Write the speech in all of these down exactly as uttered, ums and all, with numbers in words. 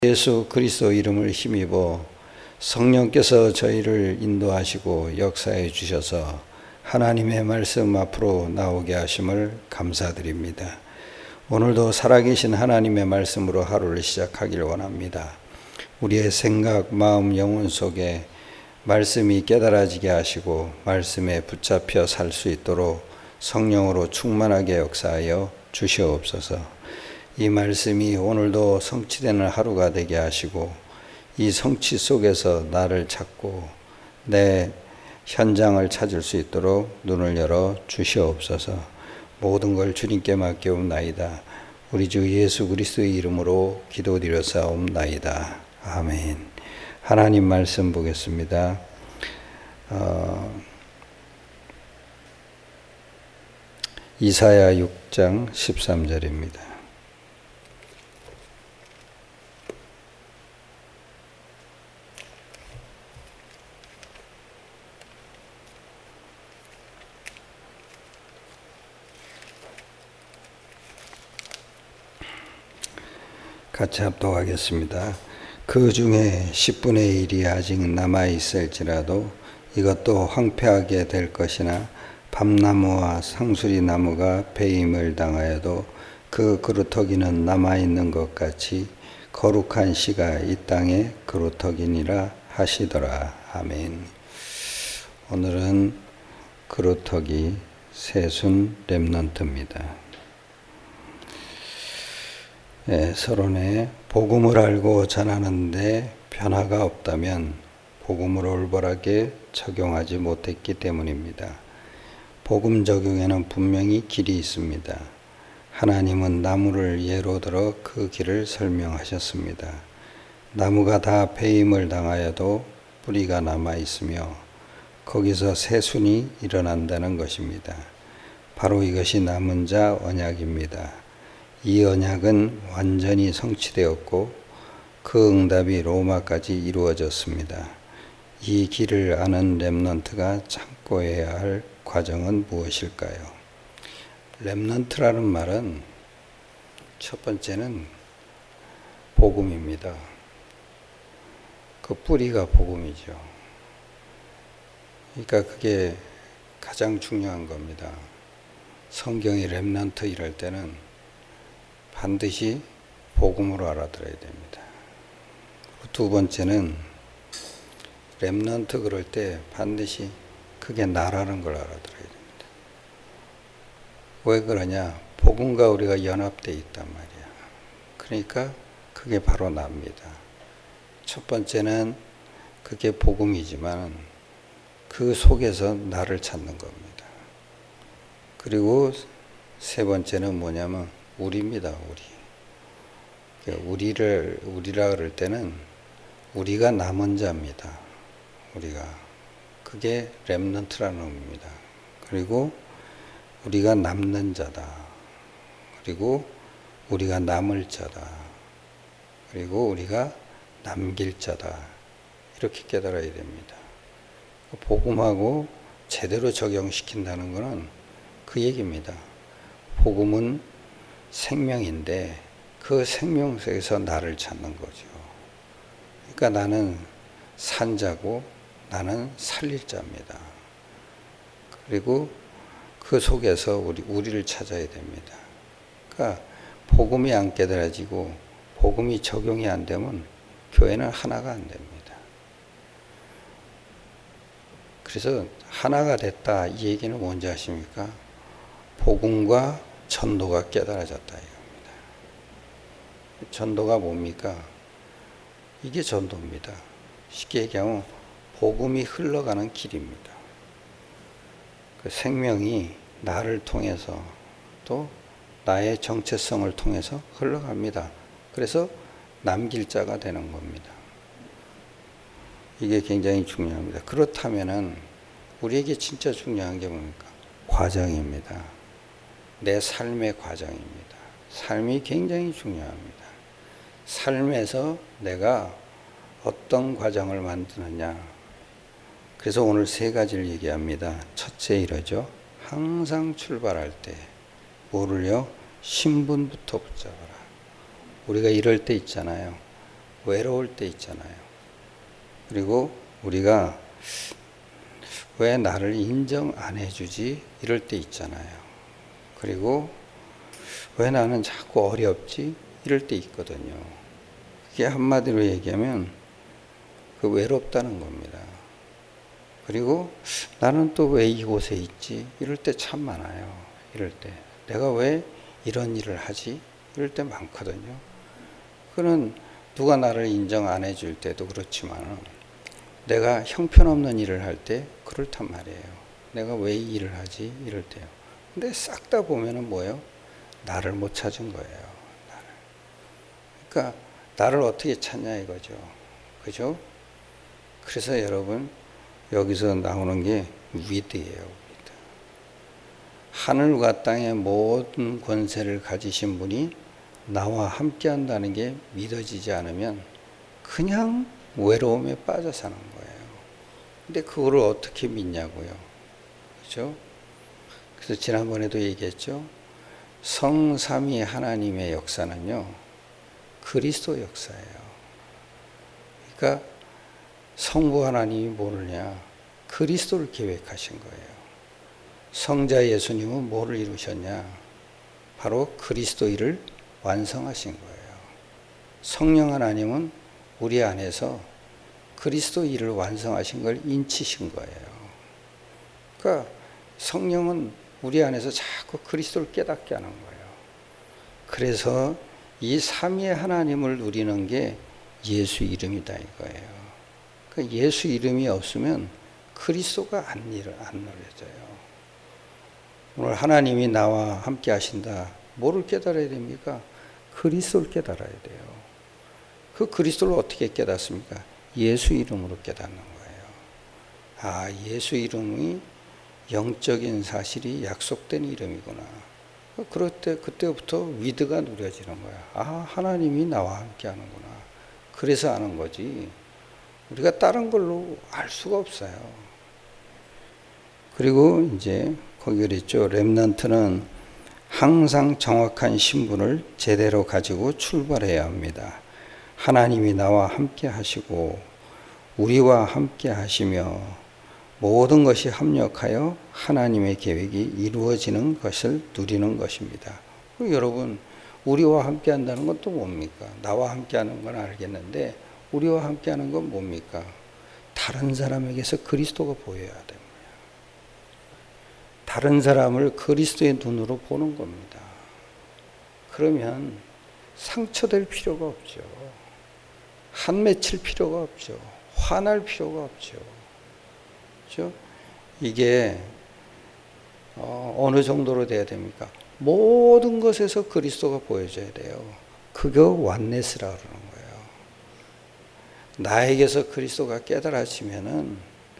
예수 그리스도 이름을 힘입어 성령께서 저희를 인도하시고 역사해 주셔서 하나님의 말씀 앞으로 나오게 하심을 감사드립니다. 오늘도 살아계신 하나님의 말씀으로 하루를 시작하길 원합니다. 우리의 생각, 마음, 영혼 속에 말씀이 깨달아지게 하시고 말씀에 붙잡혀 살 수 있도록 성령으로 충만하게 역사하여 주시옵소서. 이 말씀이 오늘도 성취되는 하루가 되게 하시고 이 성취 속에서 나를 찾고 내 현장을 찾을 수 있도록 눈을 열어 주시옵소서. 모든 걸 주님께 맡겨옵나이다. 우리 주 예수 그리스도의 이름으로 기도드려사옵나이다. 아멘. 하나님 말씀 보겠습니다. 어, 이사야 육 장 십삼 절입니다. 같이 합독하겠습니다. 그 중에 십분의 일이 아직 남아있을지라도 이것도 황폐하게 될 것이나 밤나무와 상수리 나무가 배임을 당하여도 그 그루터기는 남아있는 것 같이 거룩한 씨가 이 땅에 그루터기니라 하시더라. 아멘. 오늘은 그루터기 새순 렘넌트입니다. 예, 서론에 복음을 알고 전하는데 변화가 없다면 복음을 올바르게 적용하지 못했기 때문입니다. 복음 적용에는 분명히 길이 있습니다. 하나님은 나무를 예로 들어 그 길을 설명하셨습니다. 나무가 다 배임을 당하여도 뿌리가 남아 있으며 거기서 새순이 일어난다는 것입니다. 바로 이것이 남은 자 언약입니다. 이 언약은 완전히 성취되었고 그 응답이 로마까지 이루어졌습니다. 이 길을 아는 렘넌트가 참고해야 할 과정은 무엇일까요? 렘넌트라는 말은 첫 번째는 복음입니다. 그 뿌리가 복음이죠. 그러니까 그게 가장 중요한 겁니다. 성경이 렘넌트 이럴 때는 반드시 복음으로 알아들어야 됩니다. 두 번째는 렘넌트 그럴 때 반드시 그게 나라는 걸 알아들어야 됩니다. 왜 그러냐? 복음과 우리가 연합되어 있단 말이야. 그러니까 그게 바로 납니다. 첫 번째는 그게 복음이지만 그 속에서 나를 찾는 겁니다. 그리고 세 번째는 뭐냐면 우리입니다. 우리. 우리를 우리라 그럴 때는 우리가 남은 자입니다. 우리가 그게 렘넌트라는 의미입니다. 그리고 우리가 남는 자다. 그리고 우리가 남을 자다. 그리고 우리가 남길 자다. 이렇게 깨달아야 됩니다. 복음하고 제대로 적용시킨다는 것은 그 얘기입니다. 복음은 생명인데 그 생명 속에서 나를 찾는 거죠. 그러니까 나는 산자고 나는 살릴 자입니다. 그리고 그 속에서 우리, 우리를 찾아야 됩니다. 그러니까 복음이 안 깨달아지고 복음이 적용이 안 되면 교회는 하나가 안 됩니다. 그래서 하나가 됐다 이 얘기는 뭔지 아십니까? 복음과 전도가 깨달아졌다 이겁니다. 전도가 뭡니까? 이게 전도입니다. 쉽게 얘기하면 복음이 흘러가는 길입니다. 그 생명이 나를 통해서 또 나의 정체성을 통해서 흘러갑니다. 그래서 남길 자가 되는 겁니다. 이게 굉장히 중요합니다. 그렇다면은 우리에게 진짜 중요한 게 뭡니까? 과정입니다. 내 삶의 과정입니다. 삶이 굉장히 중요합니다. 삶에서 내가 어떤 과정을 만드느냐. 그래서 오늘 세 가지를 얘기합니다. 첫째 이러죠. 항상 출발할 때 뭐를요? 신분부터 붙잡아라. 우리가 이럴 때 있잖아요. 외로울 때 있잖아요. 그리고 우리가 왜 나를 인정 안 해주지? 이럴 때 있잖아요. 그리고 왜 나는 자꾸 어렵지? 이럴 때 있거든요. 그게 한마디로 얘기하면 그 외롭다는 겁니다. 그리고 나는 또 왜 이곳에 있지? 이럴 때 참 많아요. 이럴 때. 내가 왜 이런 일을 하지? 이럴 때 많거든요. 그는 누가 나를 인정 안 해줄 때도 그렇지만 내가 형편없는 일을 할 때 그렇단 말이에요. 내가 왜 이 일을 하지? 이럴 때요. 근데 싹 다 보면은 뭐예요? 나를 못 찾은 거예요. 나를. 그러니까 나를 어떻게 찾냐 이거죠. 그죠? 그래서 여러분 여기서 나오는 게 위드예요. 위드. 하늘과 땅의 모든 권세를 가지신 분이 나와 함께 한다는 게 믿어지지 않으면 그냥 외로움에 빠져 사는 거예요. 근데 그거를 어떻게 믿냐고요. 그죠? 그래서 지난번에도 얘기했죠. 성삼위 하나님의 역사는요, 그리스도 역사예요. 그러니까 성부 하나님이 뭐느냐? 그리스도를 계획하신 거예요. 성자 예수님은 뭐를 이루셨냐? 바로 그리스도 일을 완성하신 거예요. 성령 하나님은 우리 안에서 그리스도 일을 완성하신 걸 인치신 거예요. 그러니까 성령은 우리 안에서 자꾸 그리스도를 깨닫게 하는 거예요. 그래서 이 삼위의 하나님을 누리는 게 예수 이름이다 이거예요. 그러니까 예수 이름이 없으면 그리스도가 안, 안 누려져요. 오늘 하나님이 나와 함께 하신다. 뭐를 깨달아야 됩니까? 그리스도를 깨달아야 돼요. 그 그리스도를 어떻게 깨닫습니까? 예수 이름으로 깨닫는 거예요. 아, 예수 이름이 영적인 사실이 약속된 이름이구나. 그럴 때, 그때부터 위드가 누려지는 거야. 아, 하나님이 나와 함께 하는구나. 그래서 아는 거지. 우리가 다른 걸로 알 수가 없어요. 그리고 이제 거기 그랬죠. 렘넌트는 항상 정확한 신분을 제대로 가지고 출발해야 합니다. 하나님이 나와 함께 하시고 우리와 함께 하시며 모든 것이 합력하여 하나님의 계획이 이루어지는 것을 누리는 것입니다. 여러분, 우리와 함께 한다는 건 또 뭡니까? 나와 함께 하는 건 알겠는데 우리와 함께 하는 건 뭡니까? 다른 사람에게서 그리스도가 보여야 됩니다. 다른 사람을 그리스도의 눈으로 보는 겁니다. 그러면 상처될 필요가 없죠. 한 맺힐 필요가 없죠. 화날 필요가 없죠. 그렇죠? 이게 어, 어느 정도로 돼야 됩니까? 모든 것에서 그리스도가 보여져야 돼요. 그거 완네스라 그러는 거예요. 나에게서 그리스도가 깨달아지면은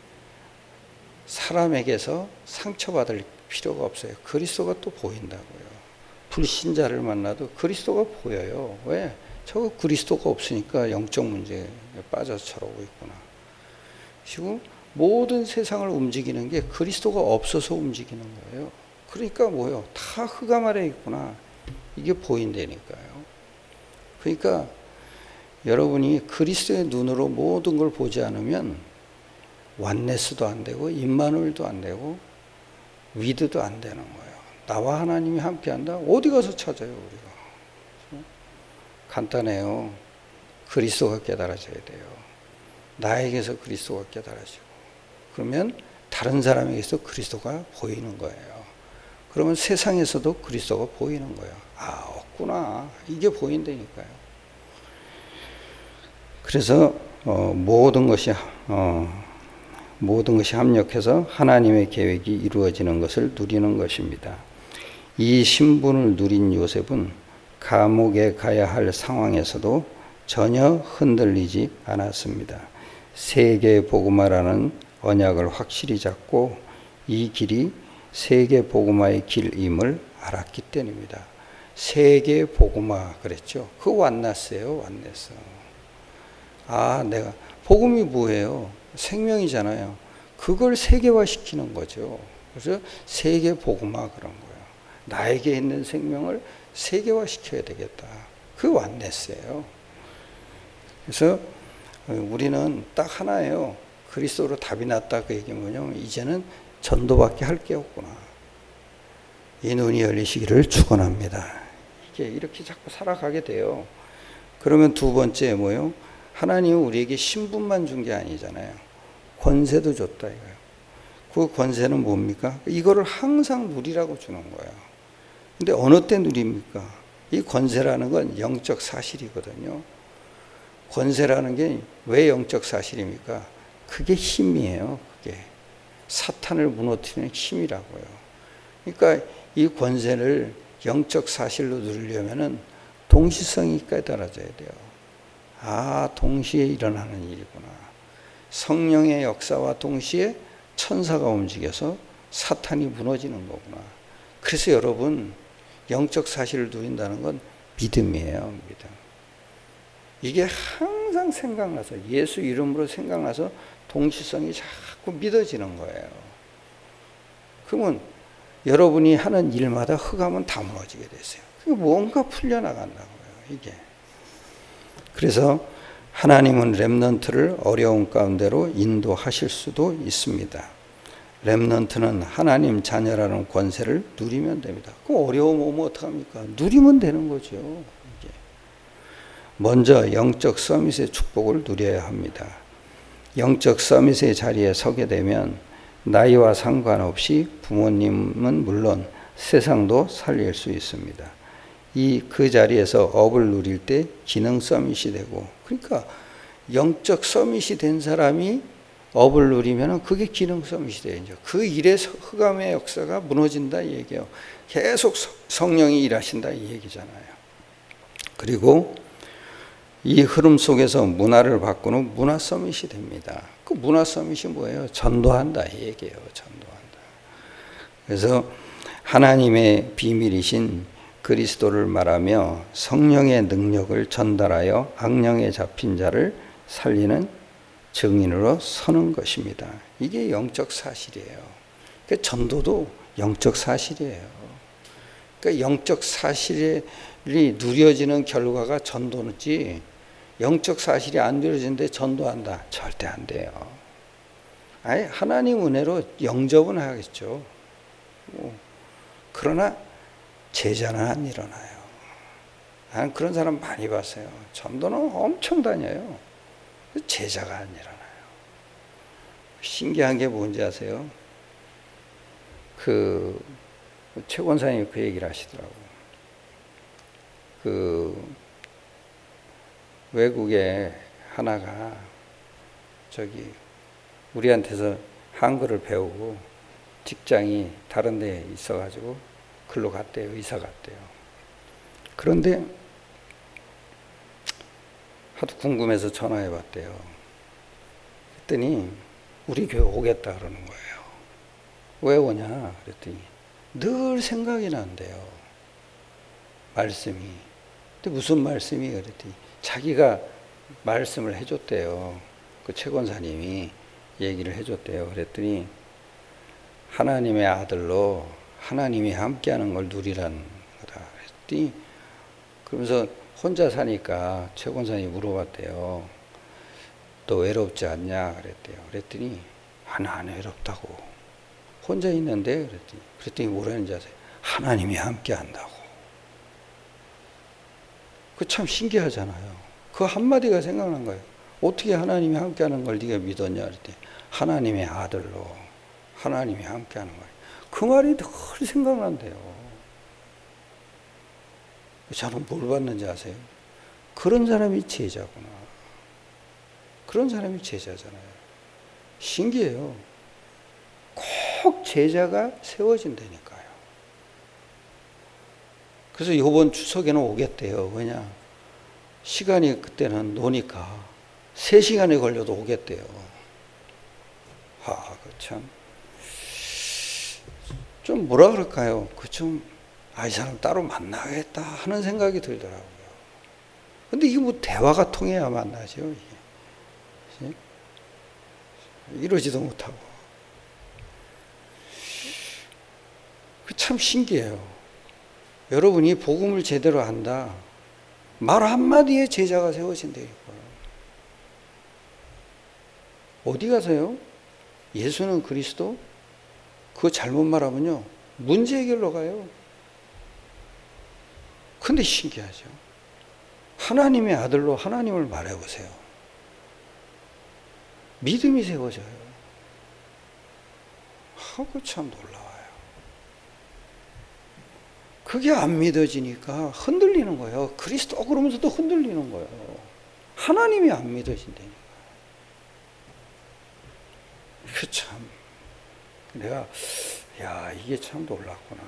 사람에게서 상처받을 필요가 없어요. 그리스도가 또 보인다고요. 불신자를 만나도 그리스도가 보여요. 왜? 저거 그리스도가 없으니까 영적 문제에 빠져서 저러고 있구나. 그리고 모든 세상을 움직이는 게 그리스도가 없어서 움직이는 거예요. 그러니까 뭐요? 다 흑암 아래 있구나. 이게 보인다니까요. 그러니까 여러분이 그리스도의 눈으로 모든 걸 보지 않으면 완네스도 안 되고 임마누엘도 안 되고 위드도 안 되는 거예요. 나와 하나님이 함께한다? 어디 가서 찾아요 우리가? 간단해요. 그리스도가 깨달아져야 돼요. 나에게서 그리스도가 깨달아지고 그러면 다른 사람에게서 그리스도가 보이는 거예요. 그러면 세상에서도 그리스도가 보이는 거예요. 아, 없구나. 이게 보인다니까요. 그래서 어, 모든 것이 어, 모든 것이 합력해서 하나님의 계획이 이루어지는 것을 누리는 것입니다. 이 신분을 누린 요셉은 감옥에 가야 할 상황에서도 전혀 흔들리지 않았습니다. 세계 복음화라는 언약을 확실히 잡고 이 길이 세계 복음화의 길임을 알았기 때문입니다. 세계 복음화 그랬죠. 그 완났어요. 완냈어. 아, 내가 복음이 뭐예요? 생명이잖아요. 그걸 세계화시키는 거죠. 그래서 세계 복음화 그런 거예요. 나에게 있는 생명을 세계화시켜야 되겠다. 그 완냈어요. 그래서 우리는 딱 하나예요. 그리스도로 답이 났다. 그 얘기는 뭐냐면 이제는 전도밖에 할 게 없구나. 이 눈이 열리시기를 축원합니다. 이게 이렇게 자꾸 살아가게 돼요. 그러면 두 번째 뭐예요? 하나님은 우리에게 신분만 준 게 아니잖아요. 권세도 줬다 이거예요. 그 권세는 뭡니까? 이거를 항상 누리라고 주는 거예요. 근데 어느 때 누립니까? 이 권세라는 건 영적 사실이거든요. 권세라는 게 왜 영적 사실입니까? 그게 힘이에요. 그게 사탄을 무너뜨리는 힘이라고요. 그러니까 이 권세를 영적 사실로 누리려면은 동시성이 깨달아져야 돼요. 아, 동시에 일어나는 일이구나. 성령의 역사와 동시에 천사가 움직여서 사탄이 무너지는 거구나. 그래서 여러분, 영적 사실을 누린다는 건 믿음이에요. 믿음. 이게 항상 생각나서, 예수 이름으로 생각나서 동시성이 자꾸 믿어지는 거예요. 그러면 여러분이 하는 일마다 흑암은 다 무너지게 됐어요. 뭔가 풀려나간다고요, 이게. 그래서 하나님은 렘넌트를 어려운 가운데로 인도하실 수도 있습니다. 렘넌트는 하나님 자녀라는 권세를 누리면 됩니다. 그 어려움 오면 어떡합니까? 누리면 되는 거죠. 이게. 먼저 영적 서밋의 축복을 누려야 합니다. 영적 서밋의 자리에 서게 되면 나이와 상관없이 부모님은 물론 세상도 살릴 수 있습니다. 이 그 자리에서 업을 누릴 때 기능 서밋이 되고, 그러니까 영적 서밋이 된 사람이 업을 누리면 그게 기능 서밋이 돼요. 그 일의 흑암의 역사가 무너진다 이 얘기예요. 계속 성령이 일하신다 이 얘기잖아요. 그리고 이 흐름 속에서 문화를 바꾸는 문화 서밋이 됩니다. 그 문화 서밋이 뭐예요? 전도한다 이 얘기예요. 전도한다. 그래서 하나님의 비밀이신 그리스도를 말하며 성령의 능력을 전달하여 악령에 잡힌 자를 살리는 증인으로 서는 것입니다. 이게 영적 사실이에요. 그러니까 전도도 영적 사실이에요. 그러니까 영적 사실이 누려지는 결과가 전도지, 영적 사실이 안 누려지는데 전도한다? 절대 안 돼요. 아예 하나님 은혜로 영접은 하겠죠. 그러나 제자는 안 일어나요. 난 그런 사람 많이 봤어요. 전도는 엄청 다녀요. 제자가 안 일어나요. 신기한 게 뭔지 아세요? 그 최 권사님이 그 얘기를 하시더라고요. 그 외국에 하나가 저기 우리한테서 한글을 배우고 직장이 다른 데에 있어가지고 글로 갔대요. 이사 갔대요. 그런데 하도 궁금해서 전화해 봤대요. 그랬더니 우리 교회 오겠다 그러는 거예요. 왜 오냐 그랬더니 늘 생각이 난대요. 말씀이. 근데 무슨 말씀이 그랬더니 자기가 말씀을 해줬대요. 그 최 권사님이 얘기를 해줬대요. 그랬더니 하나님의 아들로 하나님이 함께하는 걸 누리라는 거다. 그랬더니 그러면서 혼자 사니까 최 권사님이 물어봤대요. 너 외롭지 않냐 그랬대요. 그랬더니 안, 안 외롭다고. 혼자 있는데 그랬더니 그랬더니 뭐라는지 아세요? 하나님이 함께한다고. 그 참 신기하잖아요. 그 한마디가 생각난 거예요. 어떻게 하나님이 함께하는 걸 네가 믿었냐 그랬더니 하나님의 아들로 하나님이 함께하는 거예요. 그 말이 늘 생각난대요. 저는 뭘 봤는지 아세요? 그런 사람이 제자구나. 그런 사람이 제자잖아요. 신기해요. 꼭 제자가 세워진다니까요. 그래서 이번 추석에는 오겠대요. 왜냐? 시간이 그때는 노니까 세 시간이 걸려도 오겠대요. 아, 그 참. 좀 뭐라 그럴까요? 그 좀, 아, 이 사람 따로 만나겠다 하는 생각이 들더라고요. 근데 이게 뭐 대화가 통해야 만나죠, 이게. 이러지도 못하고. 그 참 신기해요. 여러분이 복음을 제대로 한다. 말 한마디에 제자가 세워진다니까요. 어디 가서요? 예수는 그리스도? 그거 잘못 말하면요, 문제 해결로 가요. 근데 신기하죠. 하나님의 아들로 하나님을 말해보세요. 믿음이 세워져요. 하고 참 놀라워요. 그게 안 믿어지니까 흔들리는 거예요. 그리스도 그러면서도 흔들리는 거예요. 하나님이 안 믿어진다니까. 그 참, 내가, 야, 이게 참 놀랐구나.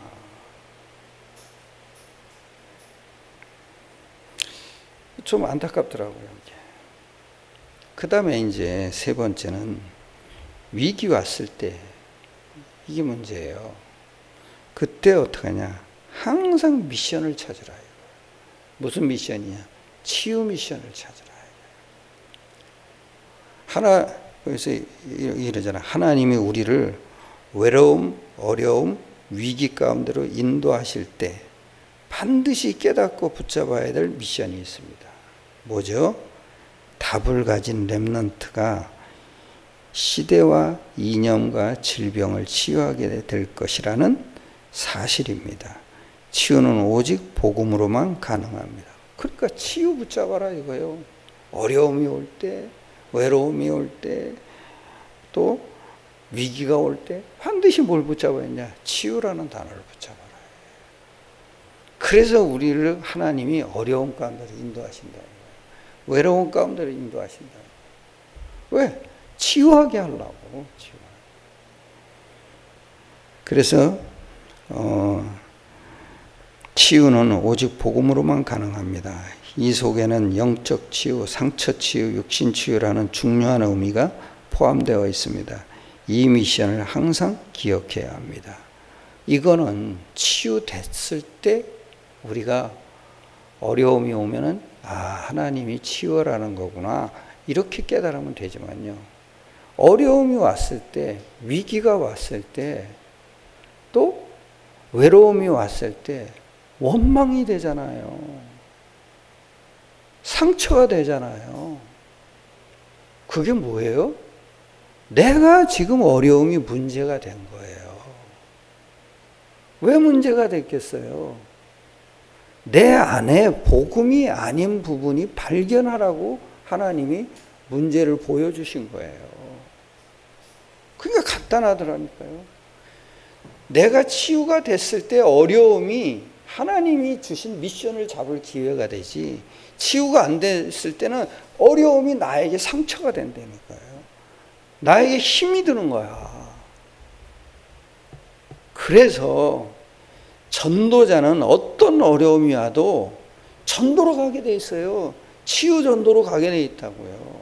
좀 안타깝더라고요, 이게. 그 다음에 이제 세 번째는 위기 왔을 때, 이게 문제예요. 그때 어떻게 하냐. 항상 미션을 찾으라. 무슨 미션이냐? 치유 미션을 찾으라. 하나, 그래서 이러잖아. 하나님이 우리를 외로움, 어려움, 위기 가운데로 인도하실 때 반드시 깨닫고 붙잡아야 될 미션이 있습니다. 뭐죠? 답을 가진 렘넌트가 시대와 이념과 질병을 치유하게 될 것이라는 사실입니다. 치유는 오직 복음으로만 가능합니다. 그러니까 치유 붙잡아라 이거예요. 어려움이 올 때, 외로움이 올 때, 또 위기가 올 때 반드시 뭘 붙잡아야 했냐? 치유라는 단어를 붙잡아라. 그래서 우리를 하나님이 어려움 가운데로 인도하신다. 외로움 가운데로 인도하신다. 왜? 치유하게 하려고. 치유. 그래서 어, 치유는 오직 복음으로만 가능합니다. 이 속에는 영적 치유, 상처 치유, 육신 치유라는 중요한 의미가 포함되어 있습니다. 이 미션을 항상 기억해야 합니다. 이거는 치유됐을 때 우리가 어려움이 오면은 아, 하나님이 치유라는 거구나 이렇게 깨달으면 되지만요, 어려움이 왔을 때, 위기가 왔을 때, 또 외로움이 왔을 때 원망이 되잖아요. 상처가 되잖아요. 그게 뭐예요? 내가 지금 어려움이 문제가 된 거예요. 왜 문제가 됐겠어요? 내 안에 복음이 아닌 부분이 발견하라고 하나님이 문제를 보여주신 거예요. 그러니까 간단하더라니까요. 내가 치유가 됐을 때 어려움이 하나님이 주신 미션을 잡을 기회가 되지, 치유가 안 됐을 때는 어려움이 나에게 상처가 된다니까요. 나에게 힘이 드는 거야. 그래서 전도자는 어떤 어려움이 와도 전도로 가게 돼 있어요. 치유 전도로 가게 돼 있다고요.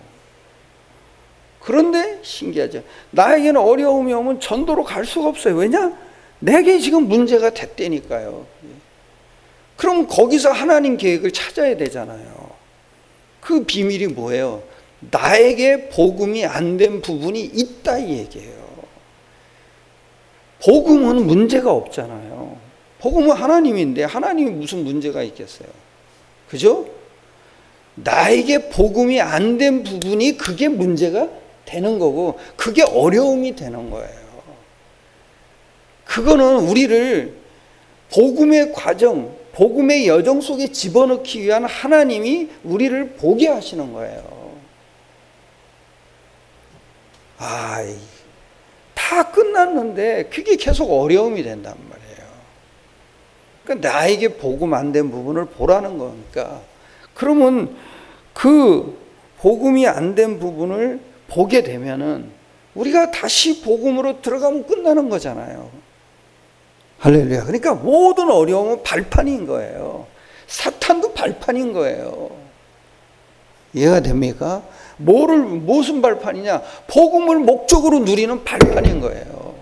그런데 신기하죠. 나에게는 어려움이 오면 전도로 갈 수가 없어요. 왜냐? 내게 지금 문제가 됐다니까요. 그럼 거기서 하나님 계획을 찾아야 되잖아요. 그 비밀이 뭐예요? 나에게 복음이 안 된 부분이 있다 이 얘기예요. 복음은 문제가 없잖아요. 복음은 하나님인데 하나님이 무슨 문제가 있겠어요? 그죠? 나에게 복음이 안 된 부분이 그게 문제가 되는 거고, 그게 어려움이 되는 거예요. 그거는 우리를 복음의 과정, 복음의 여정 속에 집어넣기 위한 하나님이 우리를 보게 하시는 거예요. 아, 다 끝났는데 그게 계속 어려움이 된단 말이에요. 그러니까 나에게 복음 안 된 부분을 보라는 거니까. 그러면 그 복음이 안 된 부분을 보게 되면은 우리가 다시 복음으로 들어가면 끝나는 거잖아요. 할렐루야. 그러니까 모든 어려움은 발판인 거예요. 사탄도 발판인 거예요. 이해가 됩니까? 뭐를, 무슨 발판이냐? 복음을 목적으로 누리는 발판인 거예요.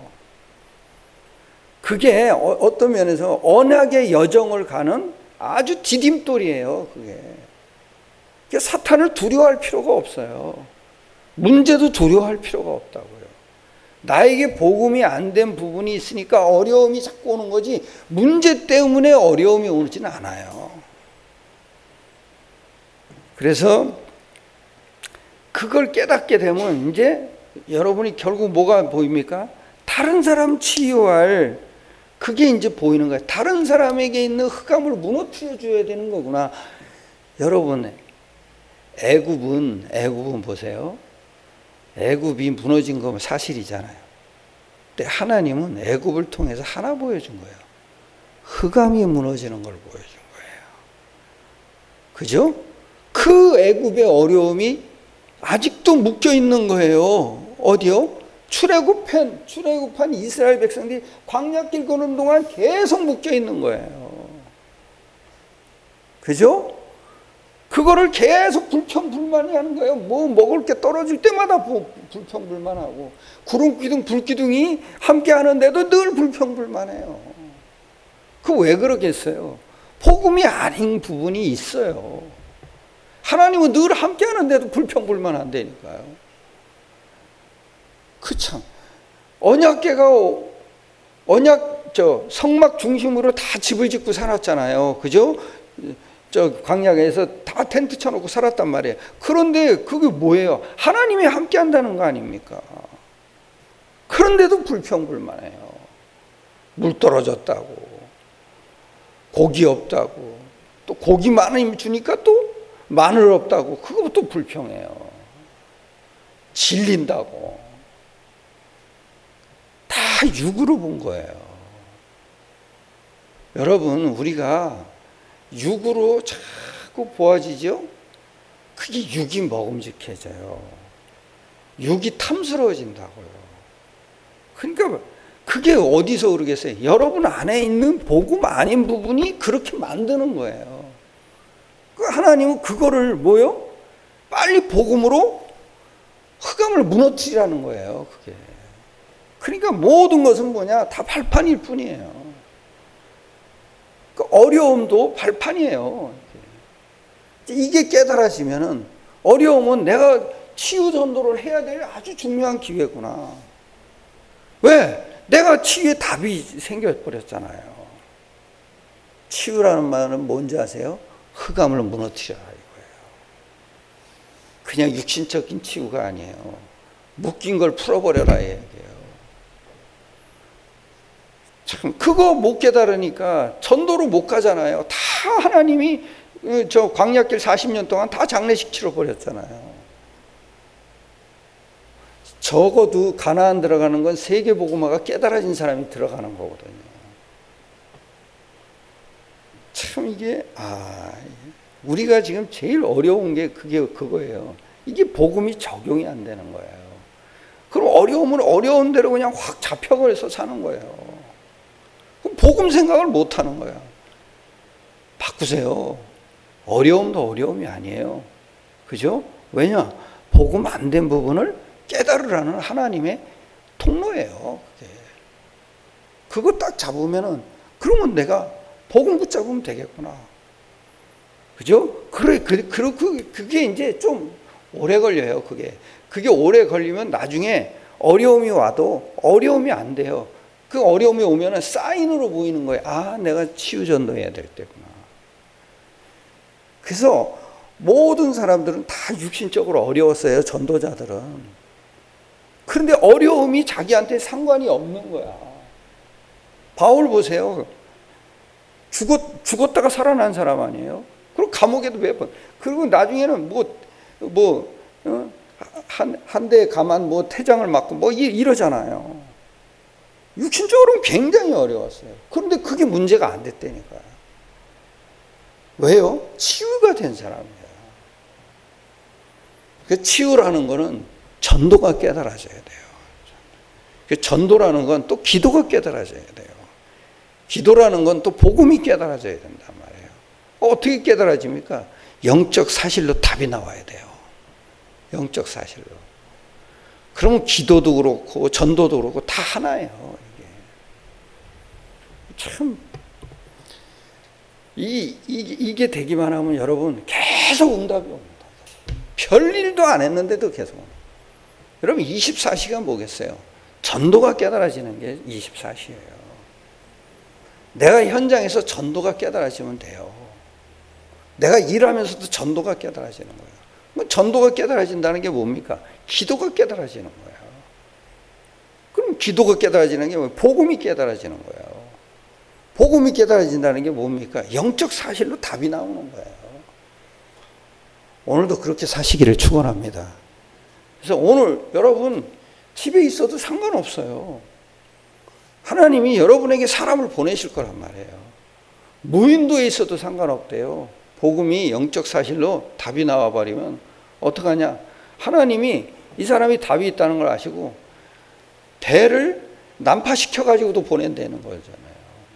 그게 어떤 면에서 언약의 여정을 가는 아주 디딤돌이에요. 그게. 그러니까 사탄을 두려워할 필요가 없어요. 문제도 두려워할 필요가 없다고요. 나에게 복음이 안 된 부분이 있으니까 어려움이 자꾸 오는 거지, 문제 때문에 어려움이 오지는 않아요. 그래서 그걸 깨닫게 되면 이제 여러분이 결국 뭐가 보입니까? 다른 사람 치유할 그게 이제 보이는 거예요. 다른 사람에게 있는 흑암을 무너뜨려 줘야 되는 거구나. 여러분, 애굽은 애굽은 보세요. 애굽이 무너진 건 사실이잖아요. 근데 하나님은 애굽을 통해서 하나 보여준 거예요. 흑암이 무너지는 걸 보여준 거예요. 그죠? 그 애굽의 어려움이 아직도 묶여 있는 거예요. 어디요? 출애굽한 출애굽한 이스라엘 백성들이 광야길 거는 동안 계속 묶여 있는 거예요. 그죠? 그거를 계속 불평불만이 하는 거예요. 뭐 먹을 게 떨어질 때마다 불평불만하고, 구름기둥 불기둥이 함께 하는데도 늘 불평불만해요. 그 왜 그러겠어요? 복음이 아닌 부분이 있어요. 하나님은 늘 함께 하는데도 불평불만한다니까요. 그 참 언약궤가 언약 저 성막 중심으로 다 집을 짓고 살았잖아요. 그죠? 저 광야에서 다 텐트 쳐놓고 살았단 말이에요. 그런데 그게 뭐예요? 하나님이 함께 한다는 거 아닙니까? 그런데도 불평불만해요. 물 떨어졌다고, 고기 없다고, 또 고기 많이 주니까 또 마늘 없다고, 그것도 불평해요. 질린다고. 다 육으로 본 거예요. 여러분, 우리가 육으로 자꾸 보아지죠? 그게 육이 먹음직해져요. 육이 탐스러워진다고요. 그러니까 그게 어디서 그러겠어요? 여러분 안에 있는 복음 아닌 부분이 그렇게 만드는 거예요. 하나님은 그거를 뭐요? 빨리 복음으로 흑암을 무너뜨리라는 거예요. 그게. 그러니까 모든 것은 뭐냐? 다 발판일 뿐이에요. 그 어려움도 발판이에요. 이게 깨달아지면은 어려움은 내가 치유 전도를 해야 될 아주 중요한 기회구나. 왜? 내가 치유의 답이 생겨버렸잖아요. 치유라는 말은 뭔지 아세요? 흑암을 무너뜨려라 이거예요. 그냥 육신적인 치유가 아니에요. 묶인 걸 풀어버려라 얘기예요. 참 그거 못 깨달으니까 전도로 못 가잖아요. 다 하나님이 저 광야길 사십 년 동안 다 장례식 치러버렸잖아요. 적어도 가나안 들어가는 건 세계복음화가 깨달아진 사람이 들어가는 거거든요. 참 이게 아 우리가 지금 제일 어려운 게 그게 그거예요. 이게 복음이 적용이 안 되는 거예요. 그럼 어려움은 어려운 대로 그냥 확 잡혀버려서 사는 거예요. 그럼 복음 생각을 못 하는 거야. 바꾸세요. 어려움도 어려움이 아니에요. 그죠? 왜냐? 복음 안 된 부분을 깨달으라는 하나님의 통로예요. 그게. 그거 딱 잡으면은 그러면 내가 복음 붙잡으면 되겠구나. 그죠? 그래, 그, 그, 그게 이제 좀 오래 걸려요. 그게. 그게 오래 걸리면 나중에 어려움이 와도 어려움이 안 돼요. 그 어려움이 오면은 사인으로 보이는 거예요. 아, 내가 치유 전도해야 될 때구나. 그래서 모든 사람들은 다 육신적으로 어려웠어요. 전도자들은. 그런데 어려움이 자기한테 상관이 없는 거야. 바울 보세요. 죽었, 죽었다가 살아난 사람 아니에요? 그리고 감옥에도 몇 번. 그리고 나중에는 뭐, 뭐, 어? 한, 한 대 가만 뭐 태장을 맞고 뭐 이러잖아요. 육신적으로는 굉장히 어려웠어요. 그런데 그게 문제가 안 됐다니까요. 왜요? 치유가 된 사람이에요. 그 치유라는 거는 전도가 깨달아져야 돼요. 그 전도라는 건 또 기도가 깨달아져야 돼요. 기도라는 건 또 복음이 깨달아져야 된단 말이에요. 어떻게 깨달아집니까? 영적 사실로 답이 나와야 돼요. 영적 사실로. 그러면 기도도 그렇고 전도도 그렇고 다 하나예요. 이게. 참 이, 이, 이게 되기만 하면 여러분 계속 응답이 옵니다. 별일도 안 했는데도 계속 옵니다. 여러분 이십사 시간 보겠어요. 전도가 깨달아지는 게 이십사 시예요. 내가 현장에서 전도가 깨달아지면 돼요. 내가 일하면서도 전도가 깨달아지는 거예요. 전도가 깨달아진다는 게 뭡니까? 기도가 깨달아지는 거예요. 기도가 깨달아지는 게 뭐예요? 복음이 깨달아지는 거예요. 복음이 깨달아진다는 게 뭡니까? 영적 사실로 답이 나오는 거예요. 오늘도 그렇게 사시기를 축원합니다. 그래서 오늘 여러분 집에 있어도 상관없어요. 하나님이 여러분에게 사람을 보내실 거란 말이에요. 무인도에 있어도 상관없대요. 복음이 영적 사실로 답이 나와버리면 어떡하냐? 하나님이 이 사람이 답이 있다는 걸 아시고 배를 난파시켜가지고도 보낸다는 거잖아요.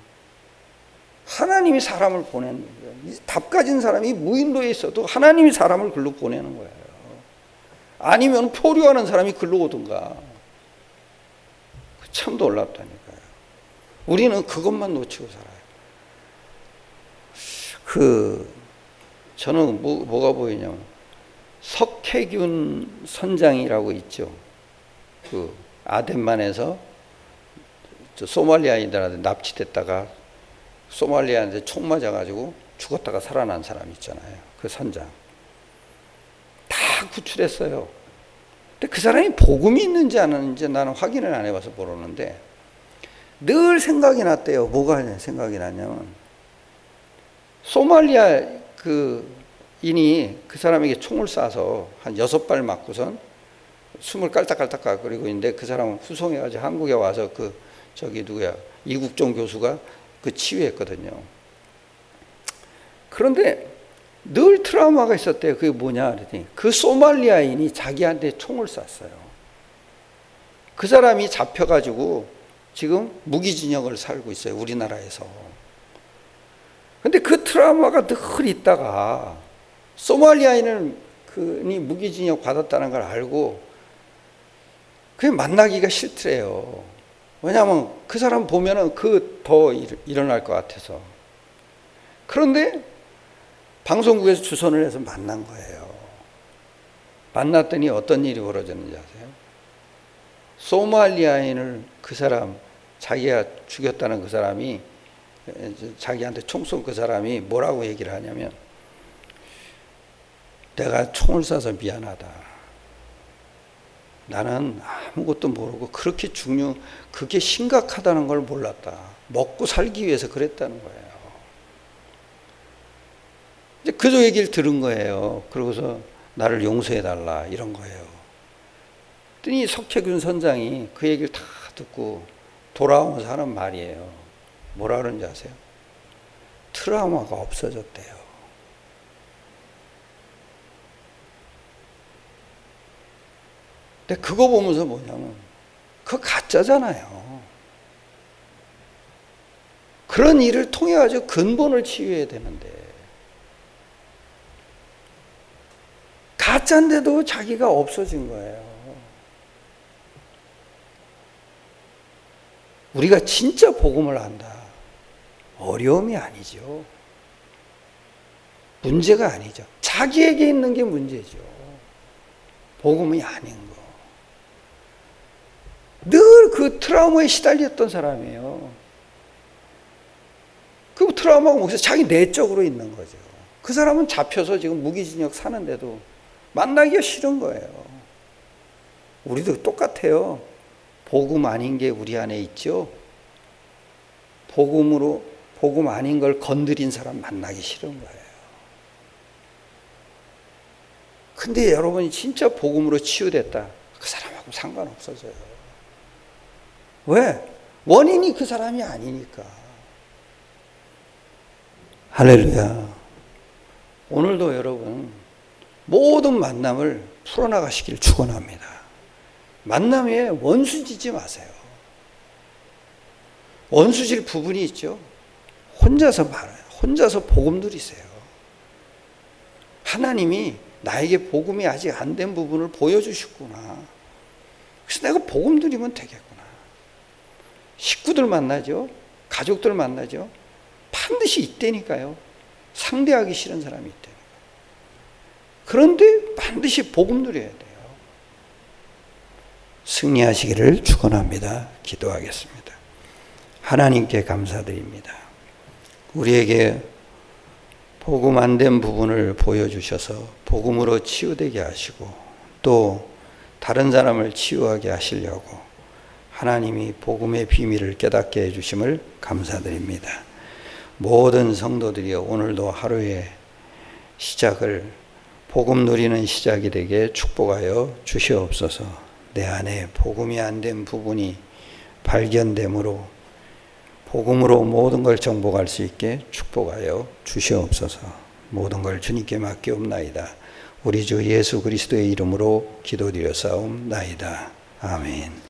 하나님이 사람을 보내는 거예요. 답 가진 사람이 무인도에 있어도 하나님이 사람을 글로 보내는 거예요. 아니면 표류하는 사람이 글로 오든가. 참 놀랍다니까요. 우리는 그것만 놓치고 살아요. 그 저는 뭐, 뭐가 보이냐면 석혜균 선장이라고 있죠. 그 아덴만에서 소말리아인들한테 납치됐다가 소말리아한테 총 맞아가지고 죽었다가 살아난 사람 있잖아요. 그 선장. 다 구출했어요. 근데 그 사람이 복음이 있는지 안 있는지 나는 확인을 안 해봐서 모르는데 늘 생각이 났대요. 뭐가 생각이 났냐면 소말리아 그 인이 그 사람에게 총을 쏴서 한 여섯 발 맞고선 숨을 깔딱깔딱 거리고 있는데 그 사람은 후송해가지고 한국에 와서 그 저기 누구야 이국종 교수가 그 치유했거든요. 그런데 늘 트라우마가 있었대요. 그게 뭐냐 그랬더니 그 소말리아인이 자기한테 총을 쐈어요. 그 사람이 잡혀가지고 지금 무기징역을 살고 있어요. 우리나라에서. 근데 그 트라우마가 늘 있다가 소말리아인을 그니 무기징역 받았다는 걸 알고 그게 만나기가 싫더래요. 왜냐하면 그 사람 보면은 그 더 일어날 것 같아서. 그런데 방송국에서 주선을 해서 만난 거예요. 만났더니 어떤 일이 벌어졌는지 아세요? 소말리아인을 그 사람 자기가 죽였다는 그 사람이 자기한테 총 쏜 그 사람이 뭐라고 얘기를 하냐면 내가 총을 쏴서 미안하다. 나는 아무것도 모르고 그렇게 중요, 그게 심각하다는 걸 몰랐다. 먹고 살기 위해서 그랬다는 거예요. 이제 그저 얘기를 들은 거예요. 그러고서 나를 용서해달라 이런 거예요. 그랬더니 석혜균 선장이 그 얘기를 다 듣고 돌아오면서 하는 말이에요. 뭐라 그러는지 아세요? 트라우마가 없어졌대요. 근데 그거 보면서 뭐냐면 그거 가짜잖아요. 그런 일을 통해 가지고 근본을 치유해야 되는데 가짜인데도 자기가 없어진 거예요. 우리가 진짜 복음을 안다. 어려움이 아니죠. 문제가 아니죠. 자기에게 있는 게 문제죠. 복음이 아닌 거. 늘 그 트라우마에 시달렸던 사람이에요. 그 트라우마가 뭐겠어요? 자기 내적으로 있는 거죠. 그 사람은 잡혀서 지금 무기징역 사는데도 만나기가 싫은 거예요. 우리도 똑같아요. 복음 아닌 게 우리 안에 있죠. 복음으로 복음 아닌 걸 건드린 사람 만나기 싫은 거예요. 근데 여러분이 진짜 복음으로 치유됐다. 그 사람하고 상관없어져요. 왜? 원인이 그 사람이 아니니까. 할렐루야. 오늘도 여러분 모든 만남을 풀어나가시길 축원합니다. 만남에 원수 짓지 마세요. 원수질 부분이 있죠. 혼자서 말아요. 혼자서 복음 누리세요. 하나님이 나에게 복음이 아직 안 된 부분을 보여주셨구나. 그래서 내가 복음 누리면 되겠구나. 식구들 만나죠. 가족들 만나죠. 반드시 있다니까요. 상대하기 싫은 사람이 있다니까요. 그런데 반드시 복음 누려야 돼요. 승리하시기를 축원합니다. 기도하겠습니다. 하나님께 감사드립니다. 우리에게 복음 안 된 부분을 보여주셔서 복음으로 치유되게 하시고 또 다른 사람을 치유하게 하시려고 하나님이 복음의 비밀을 깨닫게 해주심을 감사드립니다. 모든 성도들이여 오늘도 하루의 시작을 복음 누리는 시작이 되게 축복하여 주시옵소서. 내 안에 복음이 안 된 부분이 발견되므로 복음으로 모든 걸 정복할 수 있게 축복하여 주시옵소서. 모든 걸 주님께 맡기옵나이다. 우리 주 예수 그리스도의 이름으로 기도드려 싸움나이다. 아멘.